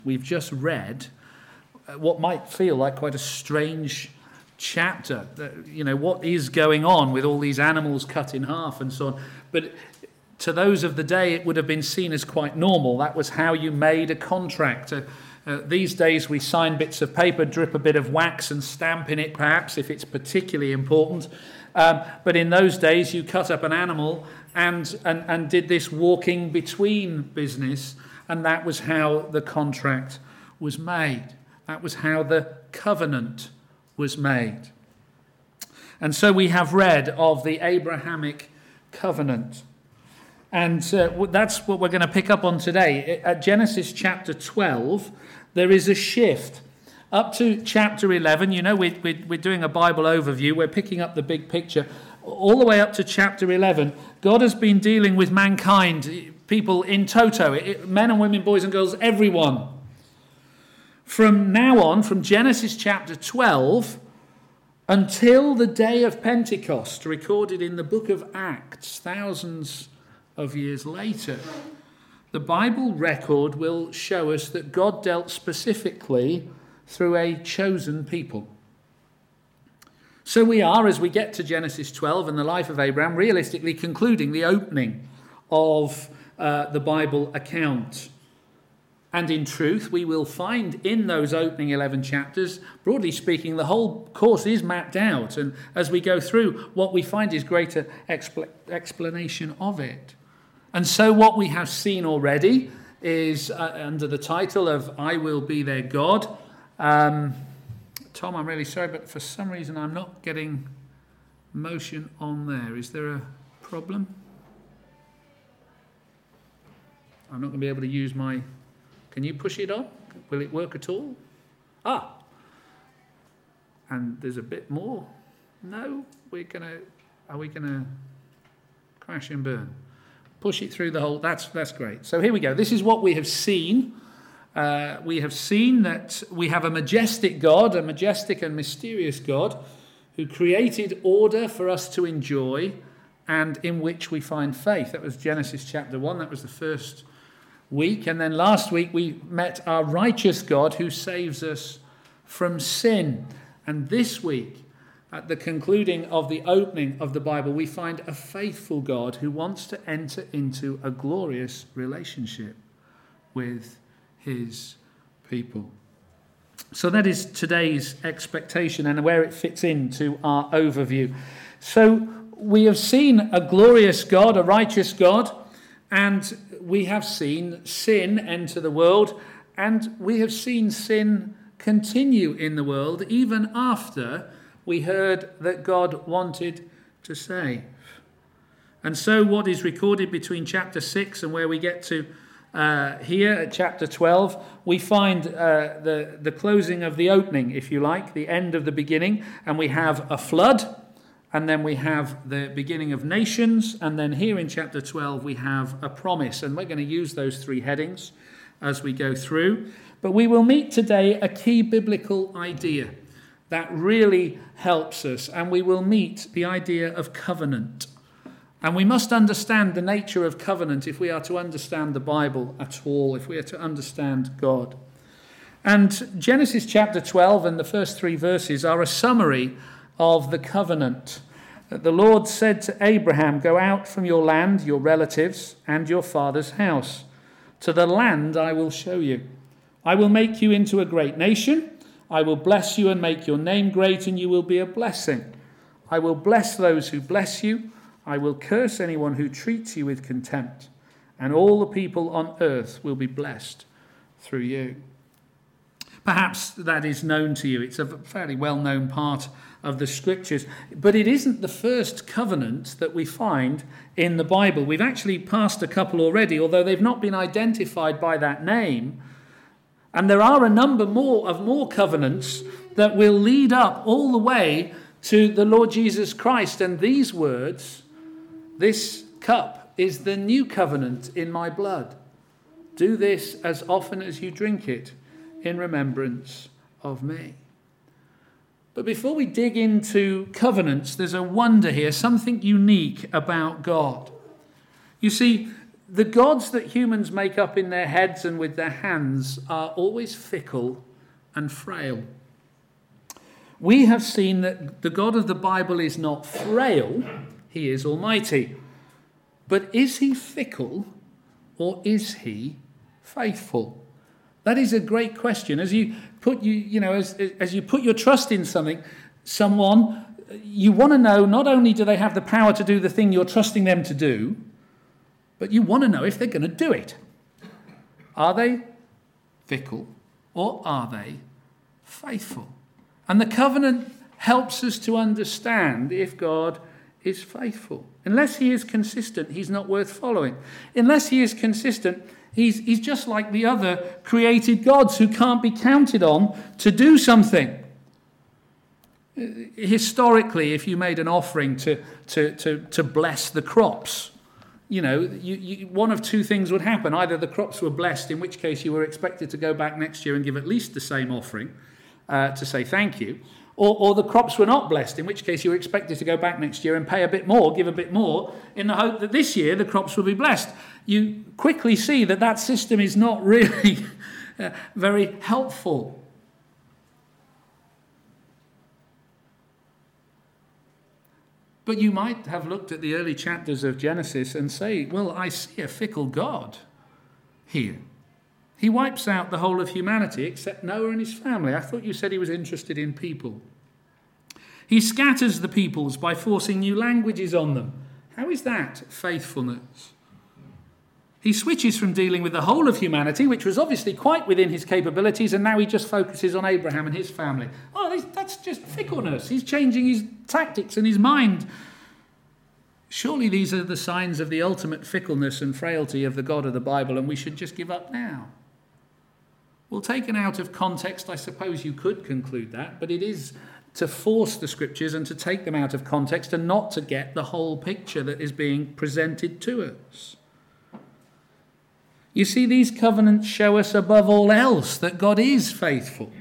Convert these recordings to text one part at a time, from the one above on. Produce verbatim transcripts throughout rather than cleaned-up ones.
We've just read what might feel like quite a strange chapter. You know, what is going on with all these animals cut in half and so on. But to those of the day, it would have been seen as quite normal. That was how you made a contract. Uh, uh, these days, we sign bits of paper, drip a bit of wax and stamp in it, perhaps, if it's particularly important. Um, but in those days, you cut up an animal and, and, and did this walking between business. And that was how the contract was made. That was how the covenant was made. And so we have read of the Abrahamic covenant. And uh, that's what we're going to pick up on today. At Genesis chapter twelve, there is a shift. Up to chapter eleven, you know, we, we, we're doing a Bible overview. We're picking up the big picture. All the way up to chapter eleven, God has been dealing with mankind, people in toto, it, men and women, boys and girls, everyone. From now on, from Genesis chapter twelve, until the day of Pentecost, recorded in the book of Acts, thousands of years later, the Bible record will show us that God dealt specifically through a chosen people. So we are, as we get to Genesis twelve and the life of Abraham, realistically concluding the opening of uh, the Bible account. And in truth, we will find in those opening eleven chapters, broadly speaking, the whole course is mapped out. And as we go through, what we find is greater expl- explanation of it. And so what we have seen already is uh, under the title of I Will Be Their God. Um, Tom, I'm really sorry, but for some reason I'm not getting motion on there. Is there a problem? I'm not going to be able to use my... Can you push it on? Will it work at all? Ah. And there's a bit more. No, we're going to... Are we going to crash and burn? Push it through the whole... That's, that's great. So here we go. This is what we have seen. Uh, we have seen that we have a majestic God, a majestic and mysterious God, who created order for us to enjoy and in which we find faith. That was Genesis chapter one. That was the first week. And then last week we met our righteous God who saves us from sin. And this week, at the concluding of the opening of the Bible, we find a faithful God who wants to enter into a glorious relationship with his people. So that is today's expectation and where it fits into our overview. So we have seen a glorious God, a righteous God, and we have seen sin enter the world, and we have seen sin continue in the world even after we heard that God wanted to save. And so what is recorded between chapter six and where we get to Uh, here at chapter twelve, we find uh, the, the closing of the opening, if you like, the end of the beginning, and we have a flood, and then we have the beginning of nations, and then here in chapter twelve we have a promise, and we're going to use those three headings as we go through. But we will meet today a key biblical idea that really helps us, and we will meet the idea of covenant. And we must understand the nature of covenant if we are to understand the Bible at all, if we are to understand God. And Genesis chapter twelve and the first three verses are a summary of the covenant. The Lord said to Abraham, "Go out from your land, your relatives, and your father's house, to the land I will show you. I will make you into a great nation. I will bless you and make your name great, and you will be a blessing. I will bless those who bless you. I will curse anyone who treats you with contempt, and all the people on earth will be blessed through you." Perhaps that is known to you. It's a fairly well-known part of the scriptures, but it isn't the first covenant that we find in the Bible. We've actually passed a couple already, although they've not been identified by that name. And there are a number more of more covenants that will lead up all the way to the Lord Jesus Christ. And these words, "This cup is the new covenant in my blood. Do this as often as you drink it in remembrance of me." But before we dig into covenants, there's a wonder here, something unique about God. You see, The gods that humans make up in their heads and with their hands are always fickle and frail. We have seen that the God of the Bible is not frail, he is almighty. But is he fickle or is he faithful? That is a great question. As you put you, you know, as, as you put your trust in something, someone, you want to know not only do they have the power to do the thing you're trusting them to do, but you want to know if they're going to do it. Are they fickle or are they faithful? And the covenant helps us to understand if God is faithful. Unless he is consistent, he's not worth following. Unless he is consistent, he's, he's just like the other created gods who can't be counted on to do something. Historically, if you made an offering to, to, to, to bless the crops, you know, you, you, one of two things would happen. Either the crops were blessed, in which case you were expected to go back next year and give at least the same offering uh, to say thank you, or, or the crops were not blessed, in which case you were expected to go back next year and pay a bit more, give a bit more, in the hope that this year the crops will be blessed. You quickly see that that system is not really uh, very helpful. But you might have looked at the early chapters of Genesis and say, well, I see a fickle God here. He wipes out the whole of humanity except Noah and his family. I thought you said he was interested in people. He scatters the peoples by forcing new languages on them. How is that faithfulness? He switches from dealing with the whole of humanity, which was obviously quite within his capabilities, and now he just focuses on Abraham and his family. Oh, that's just fickleness. He's changing his tactics and his mind. Surely these are the signs of the ultimate fickleness and frailty of the God of the Bible, and we should just give up now. Well, taken out of context, I suppose you could conclude that, but it is to force the scriptures and to take them out of context and not to get the whole picture that is being presented to us. You see, these covenants show us above all else that God is faithful.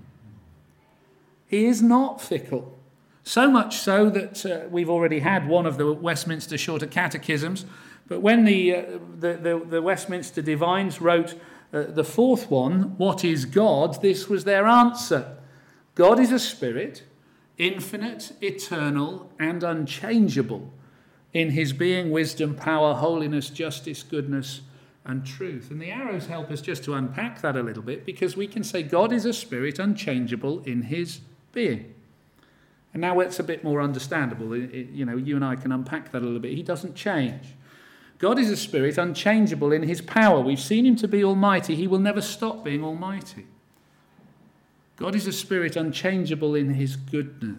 He is not fickle. So much so that uh, we've already had one of the Westminster Shorter Catechisms, but when the, uh, the, the, the Westminster Divines wrote uh, the fourth one, what is God? This was their answer. God is a spirit, infinite, eternal, and unchangeable in his being, wisdom, power, holiness, justice, goodness, and truth. And the arrows help us just to unpack that a little bit, because we can say God is a spirit unchangeable in his being. And now it's a bit more understandable. It, it, you know, you and I can unpack that a little bit. He doesn't change. God is a spirit unchangeable in his power. We've seen him to be almighty. He will never stop being almighty. God is a spirit unchangeable in his goodness.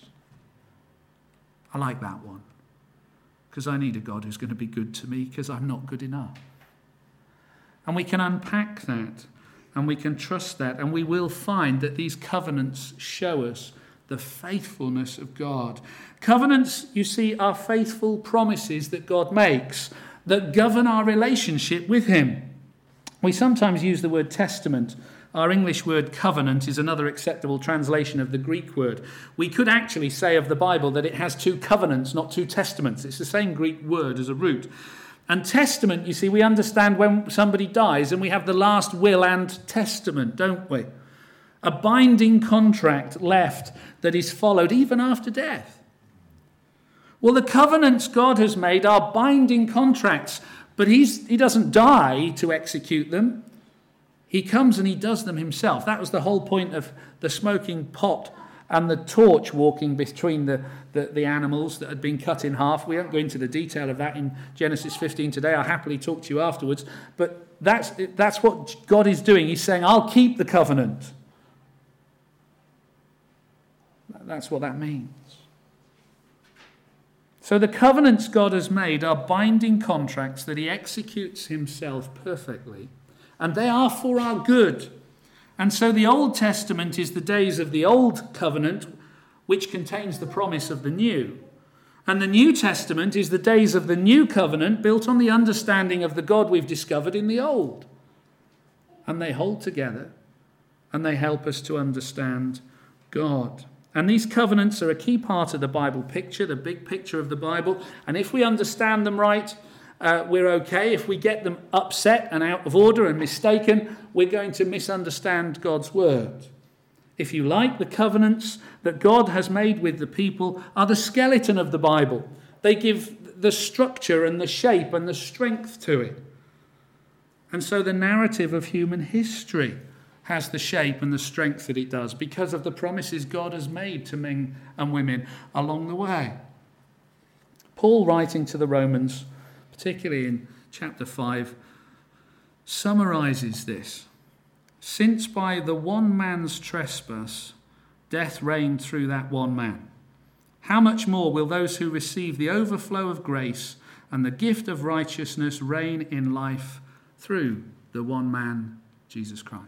I like that one, because I need a God who's going to be good to me, because I'm not good enough. And we can unpack that, and we can trust that, and we will find that these covenants show us the faithfulness of God. Covenants, you see, are faithful promises that God makes that govern our relationship with him. We sometimes use the word testament. Our English word covenant is another acceptable translation of the Greek word. We could actually say of the Bible that it has two covenants, not two testaments. It's the same Greek word as a root. And testament, you see, we understand when somebody dies and we have the last will and testament, don't we? A binding contract left that is followed even after death. Well, the covenants God has made are binding contracts, but he's, he doesn't die to execute them. He comes and he does them himself. That was the whole point of the smoking pot and the torch walking between the, the, the animals that had been cut in half. We won't go into the detail of that in Genesis fifteen today. I'll happily talk to you afterwards. But that's, that's what God is doing. He's saying, I'll keep the covenant. That's what that means. So the covenants God has made are binding contracts that he executes himself perfectly, and they are for our good. And so the Old Testament is the days of the Old Covenant, which contains the promise of the New. And the New Testament is the days of the New Covenant, built on the understanding of the God we've discovered in the Old. And they hold together, and they help us to understand God. And these covenants are a key part of the Bible picture, the big picture of the Bible. And if we understand them right, uh, we're okay. If we get them upset and out of order and mistaken, we're going to misunderstand God's word. If you like, the covenants that God has made with the people are the skeleton of the Bible. They give the structure and the shape and the strength to it. And so the narrative of human history has the shape and the strength that it does because of the promises God has made to men and women along the way. Paul, writing to the Romans, particularly in chapter five, summarizes this. Since by the one man's trespass, death reigned through that one man, how much more will those who receive the overflow of grace and the gift of righteousness reign in life through the one man, Jesus Christ?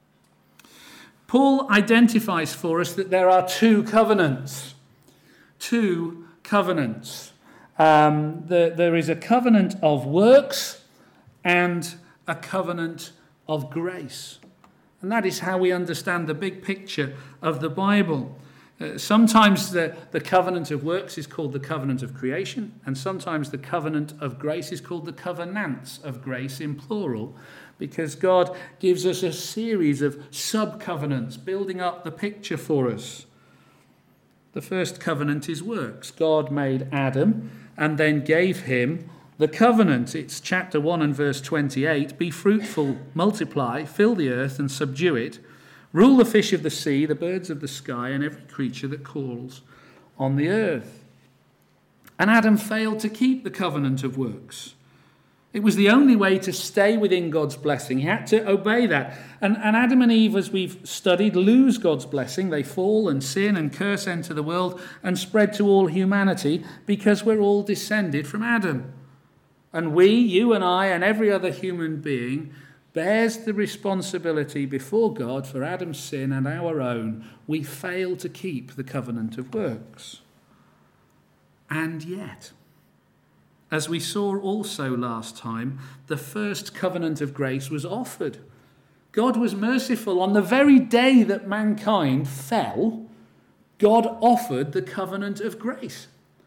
Paul identifies for us that there are two covenants. Two covenants. Um, the, there is a covenant of works and a covenant of grace. And that is how we understand the big picture of the Bible. Uh, sometimes the, the covenant of works is called the covenant of creation, and sometimes the covenant of grace is called the covenants of grace in plural, because God gives us a series of sub-covenants building up the picture for us. The first covenant is works. God made Adam and then gave him the covenant. It's chapter one and verse twenty-eight. Be fruitful, multiply, fill the earth and subdue it. Rule the fish of the sea, the birds of the sky, and every creature that crawls on the earth. And Adam failed to keep the covenant of works. It was the only way to stay within God's blessing. He had to obey that. And, and Adam and Eve, as we've studied, lose God's blessing. They fall and sin and curse enter the world and spread to all humanity because we're all descended from Adam. And we, you and I, and every other human being bears the responsibility before God for Adam's sin and our own. We fail to keep the covenant of works. And yet, as we saw also last time, the first covenant of grace was offered. God was merciful. On the very day that mankind fell, God offered the covenant of grace.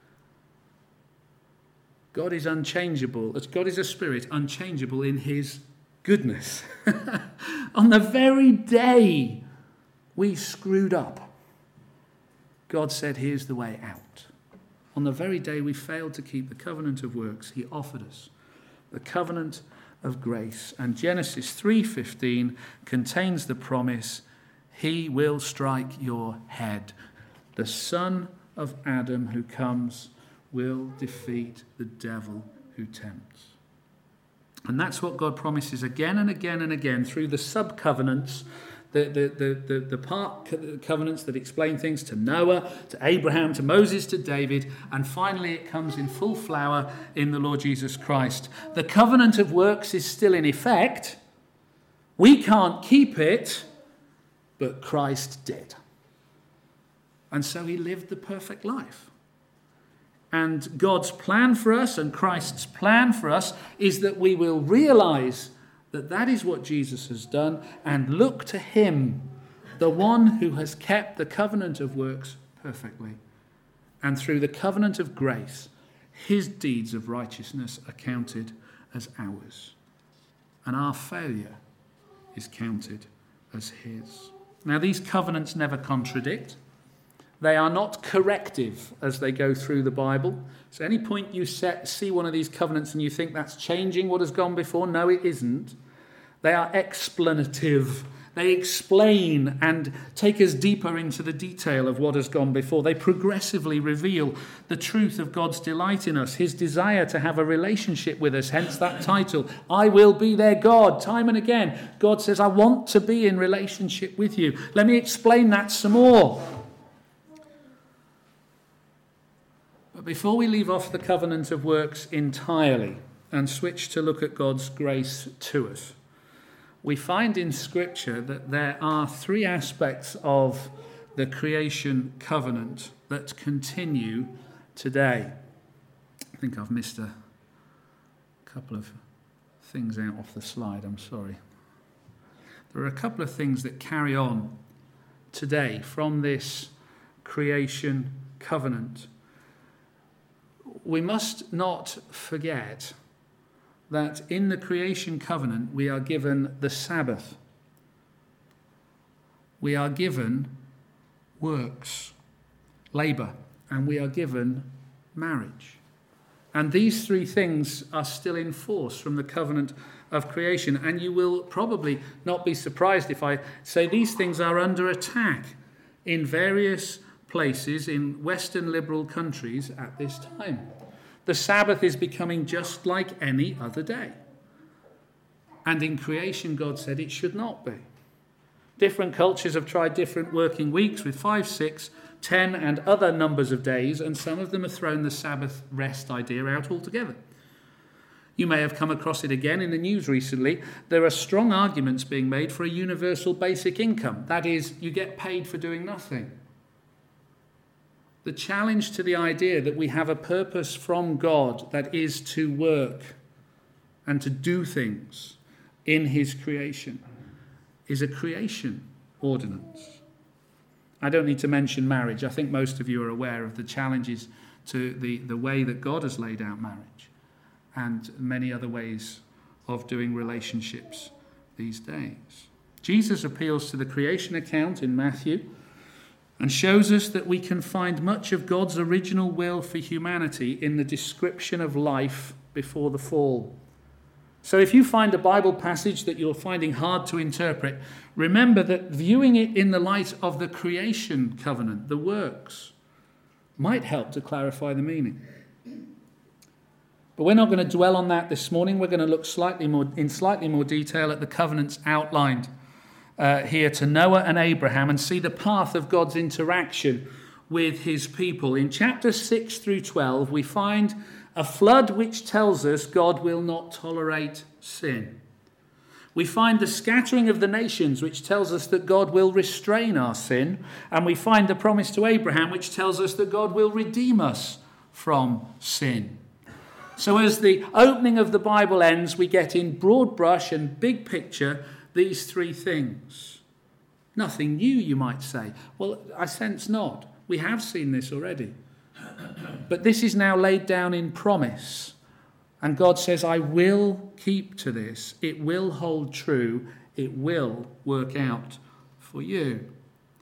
God is unchangeable. God is a spirit, unchangeable in his goodness. On the very day we screwed up, God said, here's the way out. On the very day we failed to keep the covenant of works, he offered us the covenant of grace. And Genesis three fifteen contains the promise, he will strike your head. The son of Adam who comes will defeat the devil who tempts. And that's what God promises again and again and again through the sub-covenants, the, the, the, the, the part covenants that explain things to Noah, to Abraham, to Moses, to David, and finally it comes in full flower in the Lord Jesus Christ. The covenant of works is still in effect. We can't keep it, but Christ did. And so he lived the perfect life. And God's plan for us and Christ's plan for us is that we will realize that that is what Jesus has done and look to him, the one who has kept the covenant of works perfectly. And through the covenant of grace, his deeds of righteousness are counted as ours. And our failure is counted as his. Now, these covenants never contradict. They are not corrective as they go through the Bible. So any point you set, see one of these covenants and you think that's changing what has gone before, no, it isn't. They are explanative. They explain and take us deeper into the detail of what has gone before. They progressively reveal the truth of God's delight in us, his desire to have a relationship with us, hence that title, I will be their God. Time and again, God says, I want to be in relationship with you. Let me explain that some more. But before we leave off the covenant of works entirely and switch to look at God's grace to us, we find in Scripture that there are three aspects of the creation covenant that continue today. I think I've missed a couple of things out off the slide, I'm sorry. There are a couple of things that carry on today from this creation covenant. We must not forget that in the creation covenant we are given the Sabbath. We are given works, labour, and we are given marriage. And these three things are still in force from the covenant of creation. And you will probably not be surprised if I say these things are under attack in various places in Western liberal countries at this time. The Sabbath is becoming just like any other day. And in creation, God said it should not be. Different cultures have tried different working weeks with five, six, ten and other numbers of days, and some of them have thrown the Sabbath rest idea out altogether. You may have come across it again in the news recently. There are strong arguments being made for a universal basic income. That is, you get paid for doing nothing. The challenge to the idea that we have a purpose from God that is to work and to do things in his creation is a creation ordinance. I don't need to mention marriage. I think most of you are aware of the challenges to the, the way that God has laid out marriage and many other ways of doing relationships these days. Jesus appeals to the creation account in Matthew and shows us that we can find much of God's original will for humanity in the description of life before the fall. So if you find a Bible passage that you're finding hard to interpret, remember that viewing it in the light of the creation covenant, the works, might help to clarify the meaning. But we're not going to dwell on that this morning. We're going to look slightly more in slightly more detail at the covenants outlined uh, here to Noah and Abraham and see the path of God's interaction with his people. In chapters six through twelve, we find a flood which tells us God will not tolerate sin. We find the scattering of the nations, which tells us that God will restrain our sin. And we find the promise to Abraham, which tells us that God will redeem us from sin. So as the opening of the Bible ends, we get in broad brush and big picture these three things. Nothing new, you might say. Well, I sense not. We have seen this already. But this is now laid down in promise. And God says, I will keep to this. It will hold true. It will work out for you.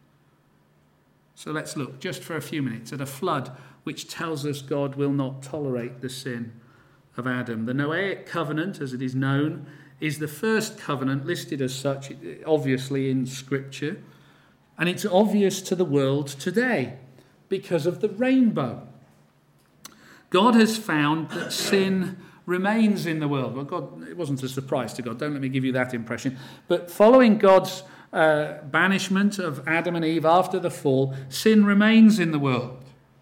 So let's look just for a few minutes at a flood which tells us God will not tolerate the sin of Adam. The Noahic covenant, as it is known, is the first covenant listed as such, obviously in Scripture. And it's obvious to the world today because of the rainbow. God has found that sin remains in the world. Well, God, it wasn't a surprise to God. Don't let me give you that impression. But following God's uh, banishment of Adam and Eve after the fall, sin remains in the world.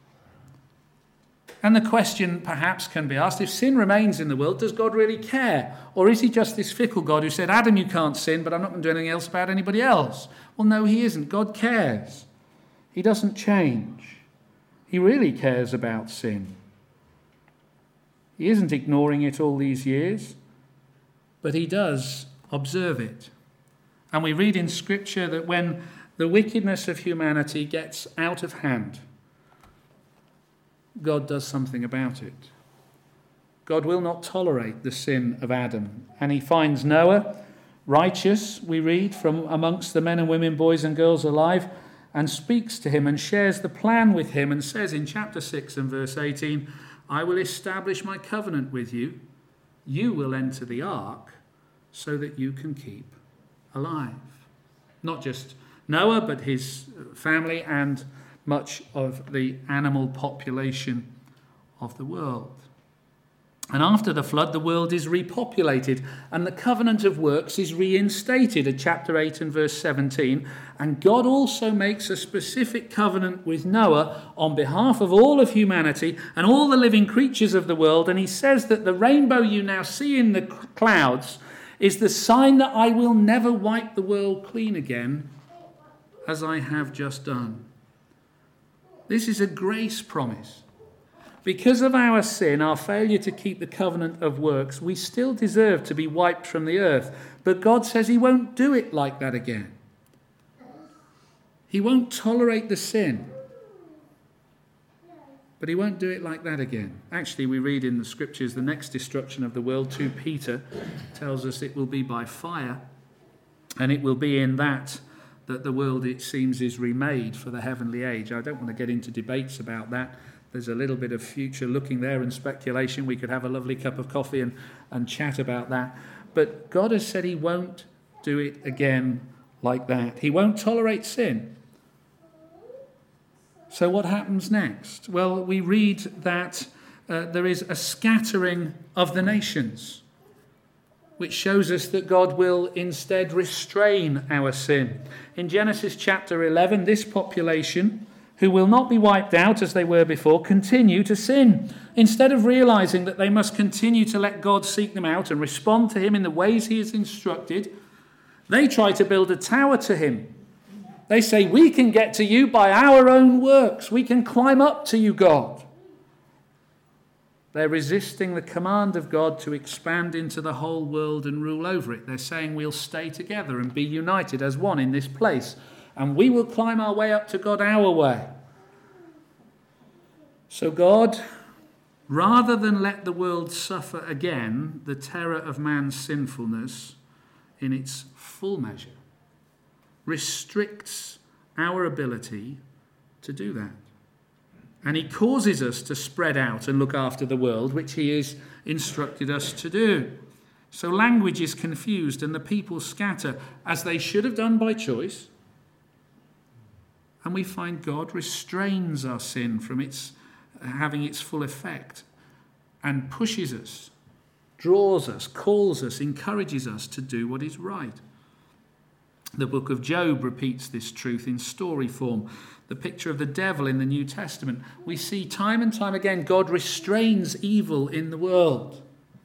And the question perhaps can be asked, if sin remains in the world, does God really care? Or is he just this fickle God who said, Adam, you can't sin, but I'm not going to do anything else about anybody else? Well, no, he isn't. God cares. He doesn't change. He really cares about sin. He isn't ignoring it all these years, but he does observe it. And we read in Scripture that when the wickedness of humanity gets out of hand, God does something about it. God will not tolerate the sin of Adam. And he finds Noah righteous, we read, from amongst the men and women, boys and girls alive, and speaks to him and shares the plan with him and says in chapter six and verse eighteen, I will establish my covenant with you. You will enter the ark so that you can keep alive. Not just Noah, but his family and much of the animal population of the world. And after the flood, the world is repopulated and the covenant of works is reinstated at chapter eight and verse seventeen. And God also makes a specific covenant with Noah on behalf of all of humanity and all the living creatures of the world. And he says that the rainbow you now see in the clouds is the sign that I will never wipe the world clean again as I have just done. This is a grace promise. Because of our sin, our failure to keep the covenant of works, we still deserve to be wiped from the earth. But God says he won't do it like that again. He won't tolerate the sin. But he won't do it like that again. Actually, we read in the scriptures the next destruction of the world, Second Peter tells us it will be by fire, and it will be in that that the world, it seems, is remade for the heavenly age. I don't want to get into debates about that. There's a little bit of future looking there and speculation. We could have a lovely cup of coffee and, and chat about that. But God has said he won't do it again like that. He won't tolerate sin. So what happens next? Well, we read that uh, there is a scattering of the nations, which shows us that God will instead restrain our sin. In Genesis chapter eleven, this population, who will not be wiped out as they were before, continue to sin. Instead of realizing that they must continue to let God seek them out and respond to him in the ways he has instructed, they try to build a tower to him. They say, we can get to you by our own works. We can climb up to you, God. They're resisting the command of God to expand into the whole world and rule over it. They're saying we'll stay together and be united as one in this place, and we will climb our way up to God our way. So God, rather than let the world suffer again the terror of man's sinfulness in its full measure, restricts our ability to do that. And he causes us to spread out and look after the world, which he has instructed us to do. So language is confused and the people scatter, as they should have done by choice. And we find God restrains our sin from its having its full effect and pushes us, draws us, calls us, encourages us to do what is right. The book of Job repeats this truth in story form. The picture of the devil in the New Testament. We see time and time again God restrains evil in the world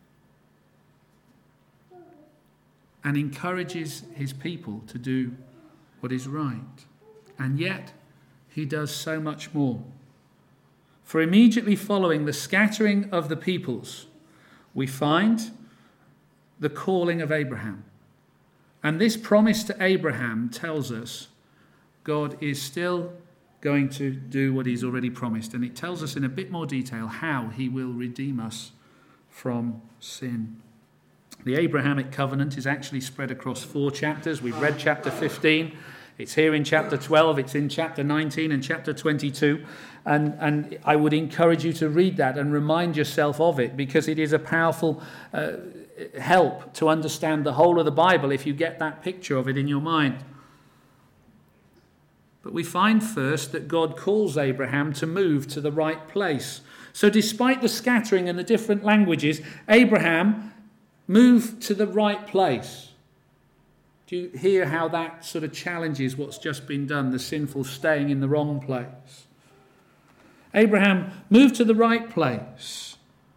and encourages his people to do what is right. And yet he does so much more. For immediately following the scattering of the peoples, we find the calling of Abraham. And this promise to Abraham tells us God is still going to do what he's already promised. And it tells us in a bit more detail how he will redeem us from sin. The Abrahamic covenant is actually spread across four chapters. We've read chapter fifteen. It's here in chapter twelve. It's in chapter nineteen and chapter twenty-two. And, and I would encourage you to read that and remind yourself of it, because it is a powerful uh, help to understand the whole of the Bible if you get that picture of it in your mind. But we find first that God calls Abraham to move to the right place. So despite the scattering and the different languages, Abraham moved to the right place. Do you hear how that sort of challenges what's just been done, the sinful staying in the wrong place? Abraham moved to the right place,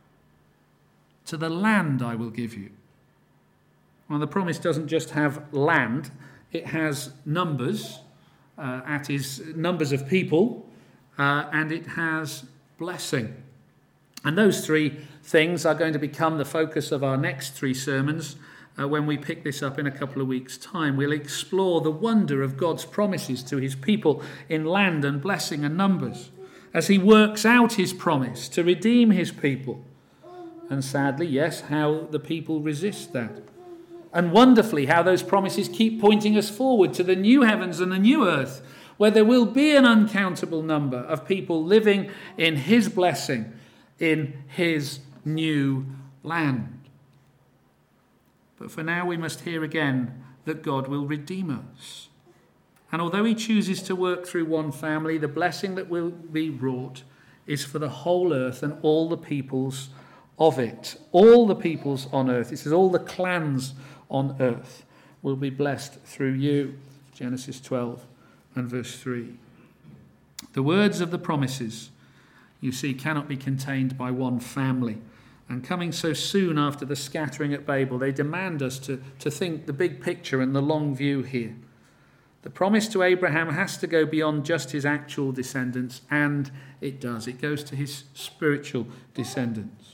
to the land I will give you. Well, the promise doesn't just have land, it has numbers. Uh, at his numbers of people, uh, and it has blessing. And those three things are going to become the focus of our next three sermons uh, when we pick this up in a couple of weeks' time. We'll explore the wonder of God's promises to his people in land and blessing and numbers, as he works out his promise to redeem his people. And sadly, yes, how the people resist that. And wonderfully, how those promises keep pointing us forward to the new heavens and the new earth, where there will be an uncountable number of people living in his blessing, in his new land. But for now, we must hear again that God will redeem us. And although he chooses to work through one family, the blessing that will be wrought is for the whole earth and all the peoples of it. All the peoples on earth. It says all the clans on earth will be blessed through you. Genesis twelve and verse three. The words of the promises, you see, cannot be contained by one family. And coming so soon after the scattering at Babel, they demand us to, to think the big picture and the long view here. The promise to Abraham has to go beyond just his actual descendants, and it does. It goes to his spiritual descendants.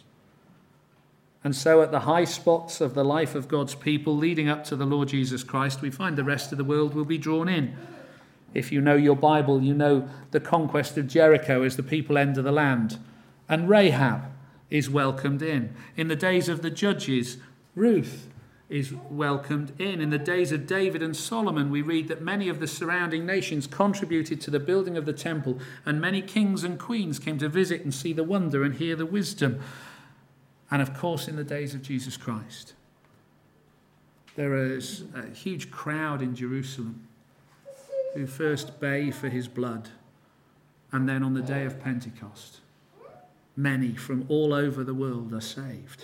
And so at the high spots of the life of God's people leading up to the Lord Jesus Christ, we find the rest of the world will be drawn in. If you know your Bible, you know the conquest of Jericho as the people enter the land. And Rahab is welcomed in. In the days of the judges, Ruth is welcomed in. In the days of David and Solomon, we read that many of the surrounding nations contributed to the building of the temple, and many kings and queens came to visit and see the wonder and hear the wisdom. And of course, in the days of Jesus Christ, there is a huge crowd in Jerusalem who first bay for his blood, and then on the day of Pentecost, many from all over the world are saved,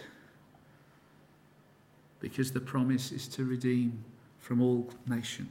because the promise is to redeem from all nations.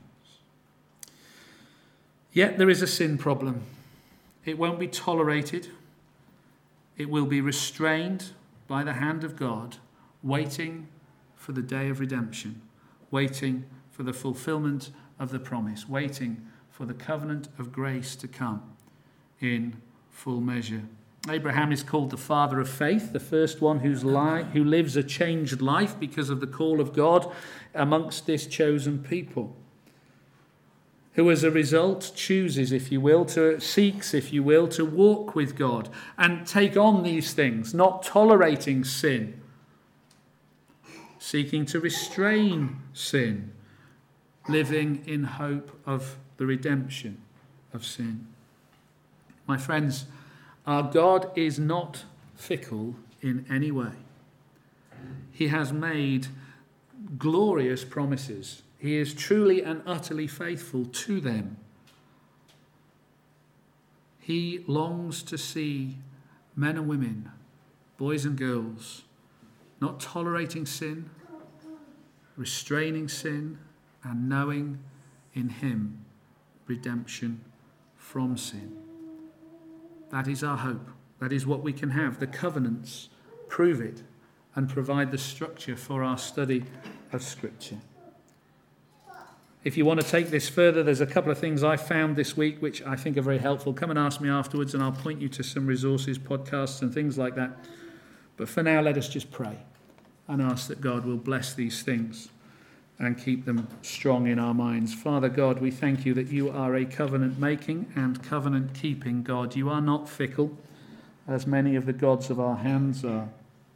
Yet there is a sin problem. It won't be tolerated. It will be restrained by the hand of God, waiting for the day of redemption, waiting for the fulfillment of the promise, waiting for the covenant of grace to come in full measure. Abraham is called the father of faith, the first one whose li- who lives a changed life because of the call of God amongst this chosen people, who as a result chooses, if you will, to seeks, if you will, to walk with God and take on these things, not tolerating sin, seeking to restrain sin, living in hope of the redemption of sin. My friends, our God is not fickle in any way. He has made glorious promises. He is truly and utterly faithful to them. He longs to see men and women, boys and girls, not tolerating sin, restraining sin, and knowing in him redemption from sin. That is our hope. That is what we can have. The covenants prove it and provide the structure for our study of Scripture. If you want to take this further, there's a couple of things I found this week which I think are very helpful. Come and ask me afterwards and I'll point you to some resources, podcasts and things like that. But for now, let us just pray and ask that God will bless these things and keep them strong in our minds. Father God, we thank you that you are a covenant-making and covenant-keeping God. You are not fickle, as many of the gods of our hands are.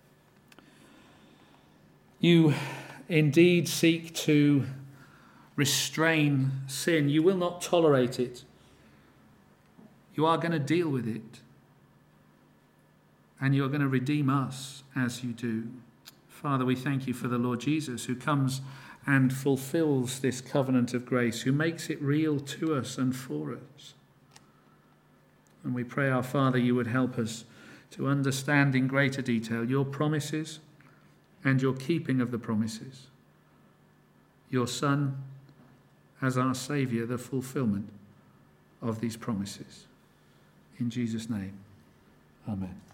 You indeed seek to restrain sin. You will not tolerate it. You are going to deal with it. And you are going to redeem us as you do. Father, we thank you for the Lord Jesus, who comes and fulfills this covenant of grace, who makes it real to us and for us. And we pray, our Father, you would help us to understand in greater detail your promises and your keeping of the promises, your Son as our Saviour, the fulfilment of these promises. In Jesus' name, amen.